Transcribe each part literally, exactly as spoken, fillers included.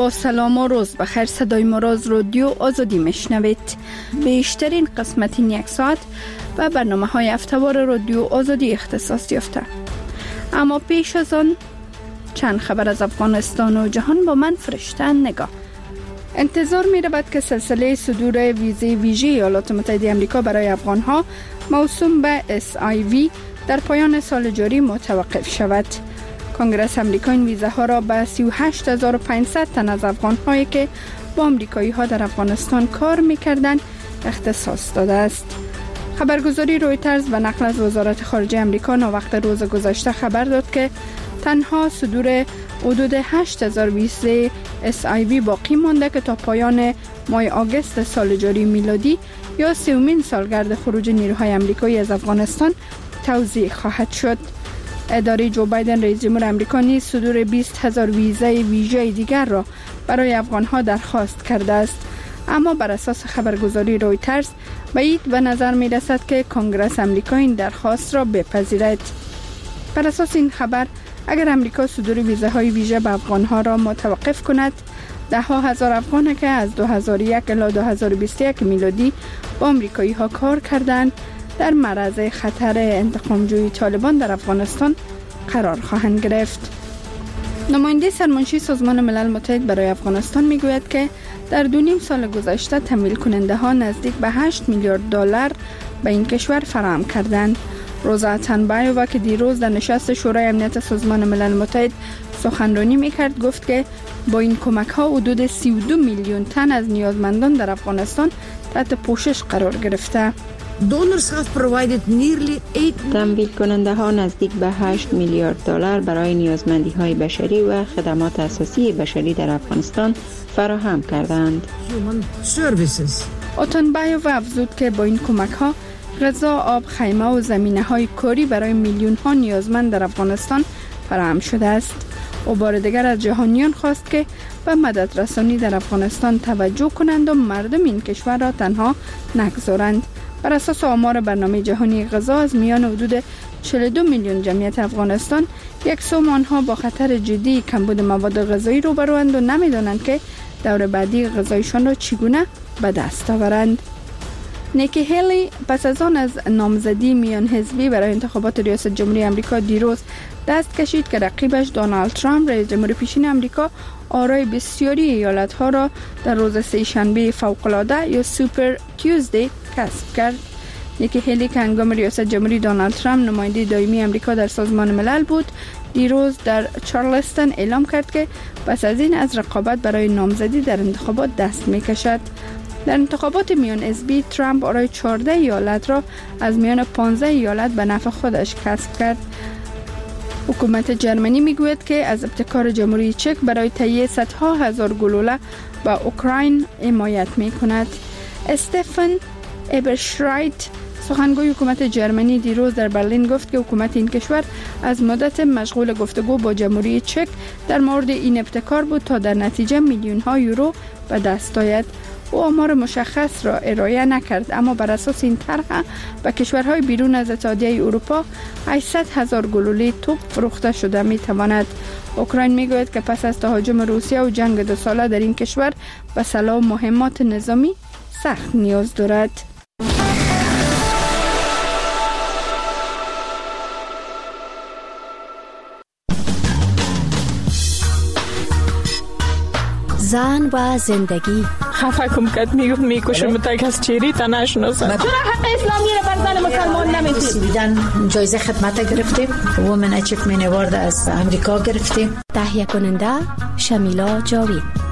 با سلام و روز بخیر. صدای ما را از رادیو آزادی میشنوید. بیشترین قسمت این یک ساعت و برنامه های هفته‌وار رادیو آزادی اختصاص یافته. اما پیش از آن چند خبر از افغانستان و جهان با من فرشته نگاه. انتظار می رود که سلسله صدور ویزه ویژه ایالات متحده آمریکا برای افغانها موسوم به اس آی وی در پایان سال جاری متوقف شود. کنگره آمریکا این ویزه ها را به سی و هشت هزار و پانصد تن از افغان هایی که با آمریکایی ها در افغانستان کار می‌کردند اختصاص داده است. خبرگزاری رویترز به نقل از وزارت خارجه آمریکا وقت روز گذشته خبر داد که تنها صدور حدود هشت هزار ویزه اس آی وی باقی مانده که تا پایان ماه آگوست سال جاری میلادی یا سومین سالگرد خروج نیروهای آمریکایی از افغانستان توزیع خواهد شد. اداره جو بایدن رئیس جمهور آمریکا نیز صدور بیست هزار ویزه ویژه دیگر را برای افغانها درخواست کرده است. اما بر اساس خبرگزاری رویترز بعید به نظر می رسد که کنگره آمریکا این درخواست را بپذیرد. بر اساس این خبر اگر آمریکا صدور ویزه های ویژه به افغانها را متوقف کند، ده ها هزار افغان که از دو هزار و یک الی دو هزار و بیست و یک میلادی با آمریکایی ها کار کردند در معرض خطر انتقامجویی طالبان در افغانستان قرار خواهند گرفت. نماینده سرمنشی سازمان ملل متحد برای افغانستان میگوید که در دو نیم سال گذشته تمویل کننده ها نزدیک به هشت میلیارد دلار به این کشور فراهم کردند. روزا اتنبایووا که دیروز در نشست شورای امنیت سازمان ملل متحد سخنرانی میکرد گفت که با این کمک ها حدود سی و دو میلیون تن از نیازمندان در افغانستان تحت پوشش قرار گرفته. تمویل کننده ها نزدیک به هشت میلیارد دلار برای نیازمندی های بشری و خدمات اساسی بشری در افغانستان فراهم کردند. اتنبایووا افزود که با این کمک ها غذا، آب، خیمه و زمینه های کاری برای میلیون ها نیازمند در افغانستان فراهم شده است. او بار دیگر از جهانیان خواست که به مدد رسانی در افغانستان توجه کنند و مردم این کشور را تنها نگذارند. بر اساس آمار برنامه جهانی غذا از میان حدود چهل و دو میلیون جمعیت افغانستان، یک سوم آنها با خطر جدی کمبود مواد غذایی روبروند و نمیدانند که دور بعدی غذایشان را چگونه به دست آورند. نیکی هیلی پس از آن از نامزدی میان حزبی برای انتخابات ریاست جمهوری آمریکا دیروز دست کشید که رقیبش دونالد ترامپ رئیس جمهور پیشین آمریکا آرای بسیاری ایالت‌ها را در روز سه شنبه فوق‌العاده یا سوپر تیوزدی کسب کرد. نیکی هیلی که هنگام ریاست جمهوری دونالد ترامپ نماینده دائمی آمریکا در سازمان ملل بود، دیروز در چارلستون اعلام کرد که پس از این از رقابت برای نامزدی در انتخابات دست می‌کشد. در انتخابات میان حزبی ترامپ آرای چهارده ایالت را از میان پانزده ایالت به نفع خودش کسب کرد. حکومت جرمنی میگوید که از ابتکار جمهوری چک برای تهیه صدها هزار گلوله به اوکراین حمایت میکند. استفن ابرشرایت سخنگوی حکومت جرمنی دیروز در برلین گفت که حکومت این کشور از مدت مشغول گفتگو با جمهوری چک در مورد این ابتکار بود تا در نتیجه میلیون ها یورو به دست آید. او آمار مشخص را ارائه نکرد، اما بر اساس این طرح به کشورهای بیرون از اتحادیه اروپا هشتصد هزار گلوله توپ فروخته شده می تواند. اوکراین می گوید که پس از تهاجم روسیه و جنگ دو ساله در این کشور به سلاح و مهمات نظامی سخت نیاز دارد. زن و زندگی. خفه کم کد میگفت میکشم متک از چیری تا نشناسم. چرا حق اسلامی را بر زن مسلمان نمیدید؟ دیدن جایزه خدمت گرفتیم، وومن اچیومنت اوارد از امریکا گرفتیم. تهیه کننده شمیلا جاوید.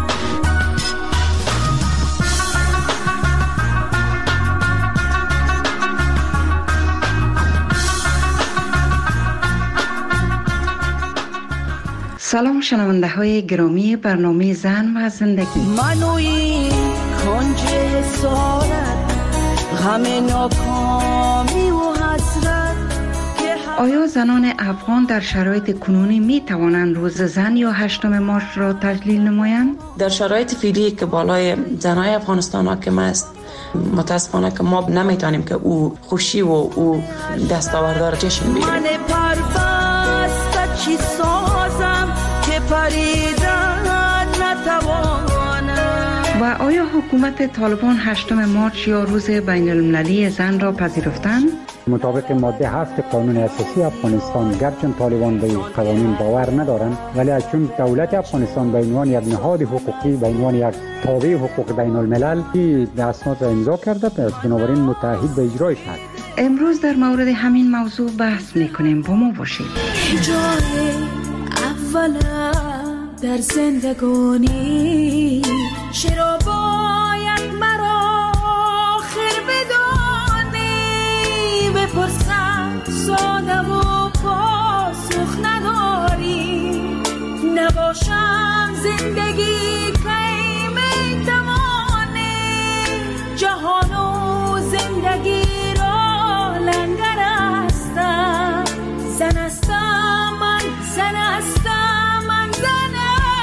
سلام شنونده های گرامی برنامه زن و زندگی. منوی کنج سارت غم ناکامی و حسرت. آیا زنان افغان در شرایط کنونی می توانند روز زن یا هشتم مارچ را تجلیل نمایند؟ در شرایط فعلی که بالای زنای افغانستان حاکم است، متاسفانه که ما نمیتونیم که او خوشی و او دستاوردار جشن بگیریم. من پربست چی سازم که پریدن و آیا حکومت طالبان هشتم مارچ یا روز بین المللی زن را پذیرفتند؟ مطابق ماده هفت قانون اساسی افغانستان، گرچه طالبان به قوانین باور ندارند، ولی چون دولت افغانستان به عنوان یک نهاد حقوقی، به عنوان یک تابع حقوق بین الملل این اسناد را امضا کرده، پس بنابراین متعهد به اجرایش هست. امروز در مورد همین موضوع بحث میکنیم، با ما باشید. جای اول در زندگانی چرا باید مرا آخر بدانی؟ بپرسم ساده و پاسخ نداری. نباشم زندگی کی میتوانی جهان و زندگی را لنگر هستم. زن هستم من، زن هستم من، زن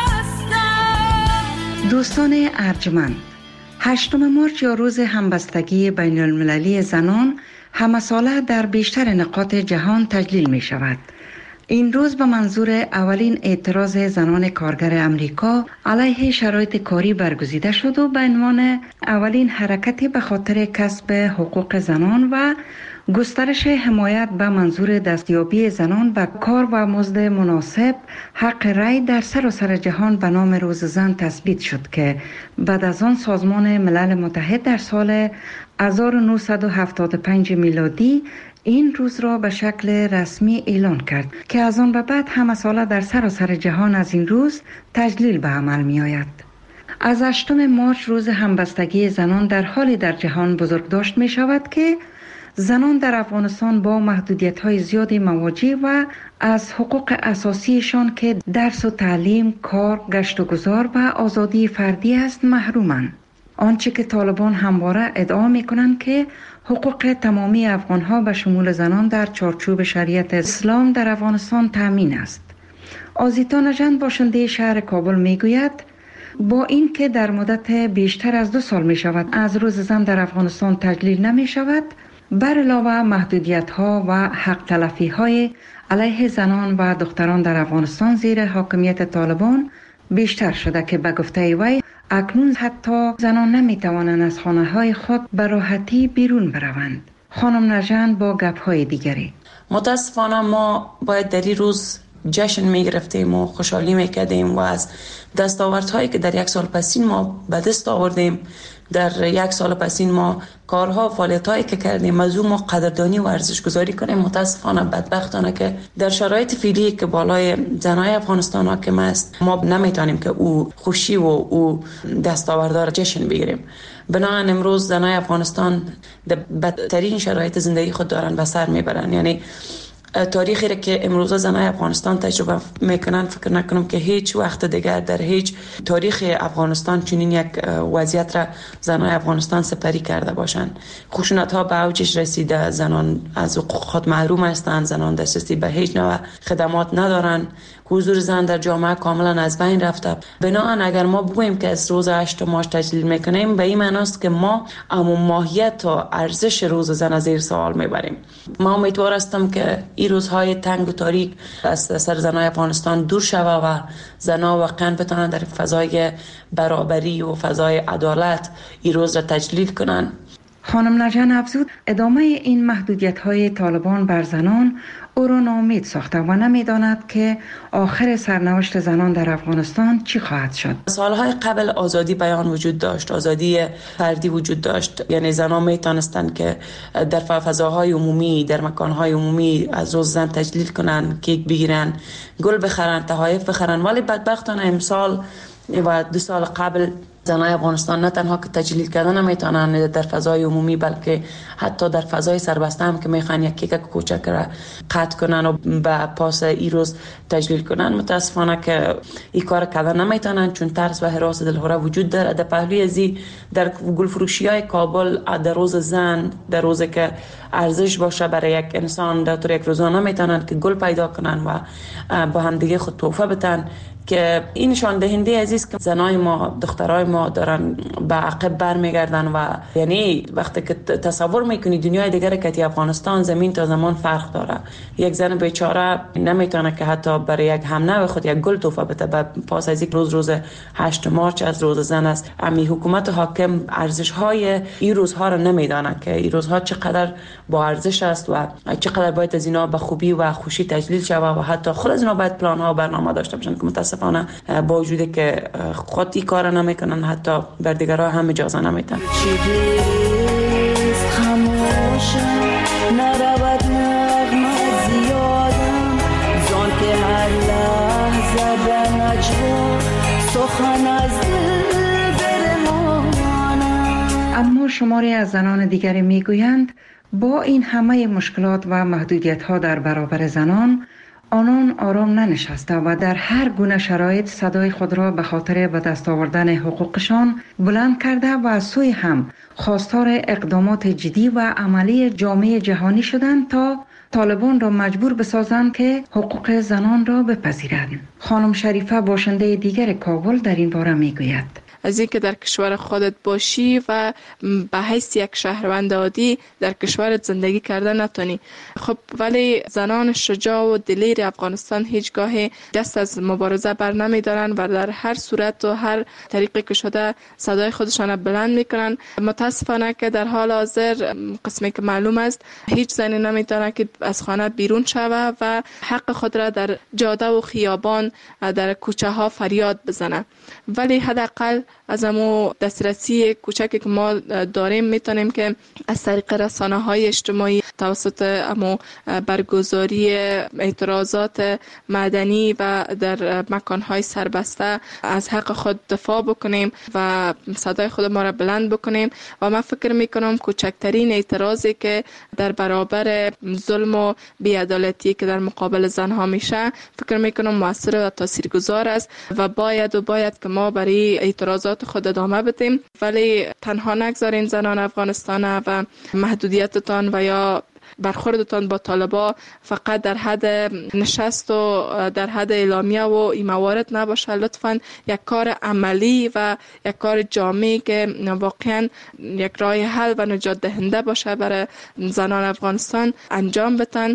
هستم. دوستان ارجمند، هشتم مارچ یا روز همبستگی بین المللی زنان همه ساله در بیشتر نقاط جهان تجلیل می شود. این روز به منظور اولین اعتراض زنان کارگر امریکا علیه شرایط کاری برگزیده شد و به عنوان اولین حرکتی به خاطر کسب حقوق زنان و گسترش حمایت به منظور دستیابی زنان به کار و مزد مناسب حق رأی در سراسر جهان به نام روز زن تثبیت شد که بعد از آن سازمان ملل متحد در سال هزار و نهصد و هفتاد و پنج میلادی این روز را به شکل رسمی اعلان کرد که از آن به بعد همه ساله در سراسر جهان از این روز تجلیل به عمل می آید. از هشتم مارچ روز همبستگی زنان در حالی در جهان بزرگداشت می شود که زنان در افغانستان با محدودیت‌های زیادی مواجه و از حقوق اساسیشان که درس و تعلیم، کار، گشت و گذار و آزادی فردی است محرومند. آنچه که طالبان همواره ادعا می‌کنند که حقوق تمامی افغان‌ها به شمول زنان در چارچوب شریعت اسلام در افغانستان تامین است. آزیتا نژند باشنده شهر کابل میگوید با این که در مدت بیشتر از دو سال می شود از روز زن در افغانستان تجلیل نمی شود، بر علاوه محدودیت‌ها و حق تلفی‌های علیه زنان و دختران در افغانستان زیر حاکمیت طالبان بیشتر شده که به گفته وی اکنون حتی زنان نمی‌توانند از خانه‌های خود به راحتی بیرون بروند. خانم نژند با گپ‌های دیگری: متاسفانه ما باید در این روز جشن می‌گرفتیم و خوشحالی می‌کردیم و از دستاوردهایی که در یک سال پسین ما به دست آوردیم، در یک سال پسین ما کارها و فعالیت‌هایی که کردیم از اون ما قدردانی و ارزش گذاری کنیم. متاسفانه بدبختانه که در شرایط فعلی که بالای زنای افغانستان حاکم است ما نمیتونیم که او خوشی و او دستاوردها جشن بگیریم. بنابراین امروز زنای افغانستان در بدترین شرایط زندگی خود دارن به سر میبرن. یعنی تاریخی را که امروز زنای افغانستان تجربه میکنن فکر نکنم که هیچ وقت دیگر در هیچ تاریخ افغانستان چنین یک وضعیت را زنای افغانستان سپری کرده باشند. خشونت ها به اوجش رسیده، زنان از حقوق خود محروم هستند، زنان دسترسی به هیچ نوع خدمات ندارند، حضور زن در جامعه کاملا از بین رفته. بنابراین اگر ما بگوییم که از روز هشتم مارچ تجلیل میکنیم به این معنی است که ما اما ماهیت و ارزش روز زن از زیر سوال میبریم. ما امیدوار هستم که این روزهای تنگ و تاریک از سر زنای افغانستان دور شود و زنها واقعا بتونن در فضای برابری و فضای عدالت این روز را تجلیل کنن. خانم نژند افزود ادامه این محدودیت‌های طالبان بر زنان او را ناامید ساخته و نمی‌داند که آخر سرنوشت زنان در افغانستان چی خواهد شد. سالهای قبل آزادی بیان وجود داشت، آزادی فردی وجود داشت، یعنی زنان میتونستند که در فضاهای عمومی، در مکانهای عمومی از روز زن تجلیل کنن، کیک بگیرن، گل بخرن، تحایف بخرن. ولی بدبختانه امسال و دو سال قبل زنای افغانستان نه تنها که تجلیل کردن نمیتونن در فضای عمومی بلکه حتی در فضای سربسته هم که میخوان یک کیک کوچک را قطع کنن و به پاس این روز تجلیل کنن، متاسفانه که این کار کردن نمیتونن چون ترس و هراس دلهوره وجود داره. در پهلوی ازی در گلفروشی های کابل در روز زن، در روزی که ارزش باشه برای یک انسان در طور یک روزانه میتونن که گل پیدا کنن و با هم دیگه خود تحفه بدن. که این نشان دهنده عزیز که زنای ما، دخترای ما دارن به عقب برمیگردن و یعنی وقتی که تصور میکنی دنیای دیگر که افغانستان زمین تا زمان فرق داره. یک زن بیچاره نمیتونه که حتی برای یک همنوع خود یک گل تحفه بده. پاس از یک روز روز هشت مارچ از روز زن است. امی حکومت حاکم ارزش های این روزها را نمیدانه که این روزها چقدر با ارزش است و چقدر باید از اینا به خوبی و خوشی تجلیل شود و حتی خود از اینا باید پلان ها و برنامه داشته باشن که متاسفانه با وجودی که خود این کار نمیکنن حتی بر دیگرها هم اجازه نمیدن. اما شماری از زنان دیگری میگویند با این همه مشکلات و محدودیت‌ها در برابر زنان، آنان آرام ننشسته و در هر گونه شرایط صدای خود را به خاطر به دست آوردن حقوقشان بلند کرده و از سوی هم خواستار اقدامات جدی و عملی جامعه جهانی شدند تا طالبان را مجبور بسازند که حقوق زنان را بپذیرند. خانم شریفه باشنده دیگر کابل در این باره میگوید: از اینکه در کشور خودت باشی و به حیث یک شهروند عادی در کشورت زندگی کردن نتونی. خب ولی زنان شجاع و دلیر افغانستان هیچگاه دست از مبارزه بر نمی دارن و در هر صورت و هر طریقی که شده صدای خودشان بلند میکنن. متاسفانه که در حال حاضر قسمی که معلوم است هیچ زنی نمیتونه که از خانه بیرون شوه و حق خود را در جاده و خیابان در کوچه ها فریاد بزنه. ولی حداقل از امو دسترسی کوچکی که ما داریم میتونیم که از طریق رسانه های اجتماعی توسط امو برگزاری اعتراضات مدنی و در مکان های سربسته از حق خود دفاع بکنیم و صدای خود ما را بلند بکنیم. و من فکر میکنم کوچکترین اعتراضی که در برابر ظلم و بی‌عدالتی که در مقابل زنها میشه فکر میکنم موثر و تاثیرگذار است و باید و باید که ما برای اعتراضات خود ادامه بدیم. ولی تنها نگذارین زنان افغانستان و محدودیتتان و یا برخوردتان با طالبا فقط در حد نشست و در حد اعلامیه و این موارد نباشه. لطفاً یک کار عملی و یک کار جامعی که واقعاً یک راه حل و نجات دهنده باشه برای زنان افغانستان انجام بدن.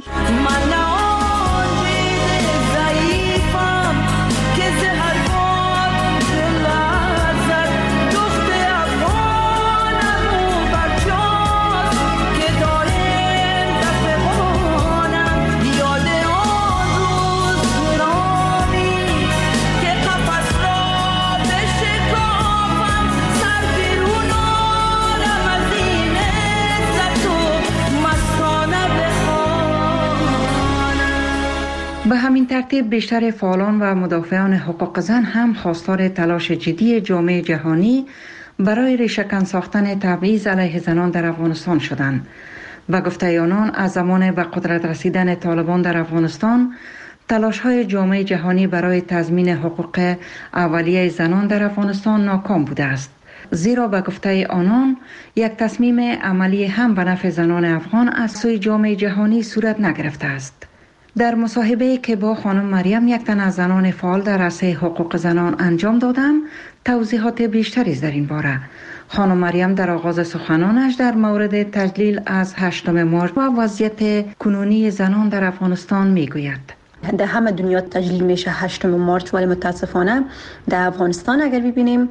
به همین ترتیب بیشتر فعالان و مدافعان حقوق زن هم خواستار تلاش جدی جامعه جهانی برای ریشه‌کن ساختن تبعیض علیه زنان در افغانستان شدند. و گفته آنان از زمان به قدرت رسیدن طالبان در افغانستان تلاش‌های جامعه جهانی برای تضمین حقوق اولیه زنان در افغانستان ناکام بوده است. زیرا به گفته آنان یک تصمیم عملی هم به نفع زنان افغان از سوی جامعه جهانی صورت نگرفته است. در مصاحبه‌ای که با خانم مریم یک تن از زنان فعال در عرصه حقوق زنان انجام دادم، توضیحات بیشتری در این باره. خانم مریم در آغاز سخنانش در مورد تجلیل از هشتم مارچ و وضعیت کنونی زنان در افغانستان میگوید: در همه دنیا تجلیل میشه هشتم مارچ، ولی متاسفانه در افغانستان اگر ببینیم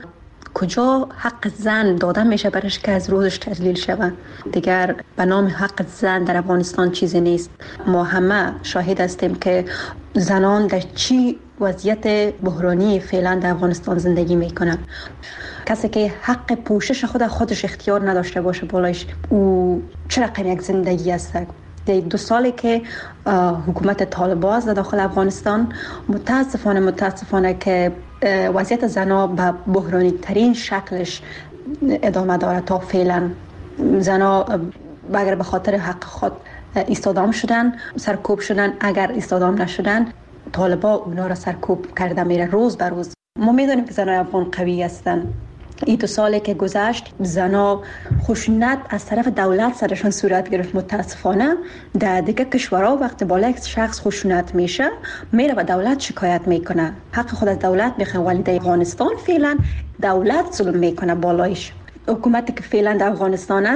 کجا حق زن داده میشه برش که از روزش تجلیل شود. دیگر به نام حق زن در افغانستان چیزی نیست. ما همه شاهد هستیم که زنان در چی وضعیت بحرانی فعلا در افغانستان زندگی میکنن. کسی که حق پوشش خود خودش اختیار نداشته باشه بالایش او چه رقم یک زندگی است. در دو سالی که حکومت طالبان است در داخل افغانستان، متاسفانه متاسفانه که وضعیت زنها به بحرانی ترین شکلش ادامه داره. تا فعلا زنها اگر به خاطر حق خود ایستادام شدن سرکوب شدن، اگر ایستادام نشدن طالبان اونا را سرکوب کرده میره روز به روز. ما میدونیم که زنای افغان قوی هستن، این دو سالی که گذشت زنا خشونت از طرف دولت سرشان صورت گرفت. متاسفانه در دیگه کشورها وقتی بالا یک شخص خشونت میشه میره و دولت شکایت میکنه، حق خود از دولت میخواد، ولی در افغانستان فعلا دولت ظلم میکنه بالایش. حکومتی که فعلا در افغانستان